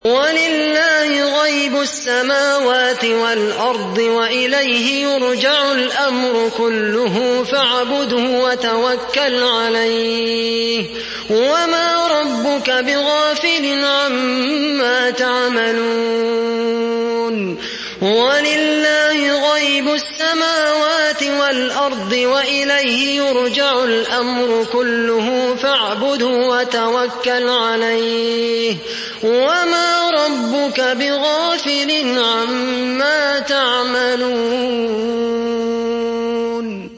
ولله غيب السماوات والأرض وإليه يرجع الأمر كله فاعبده وتوكل عليه وما ربك بغافل عما تعملون ولله غيب السماوات والأرض وإليه يرجع الأمر كله فاعبده وتوكل عليه وما ربك بغافل عما تعملون.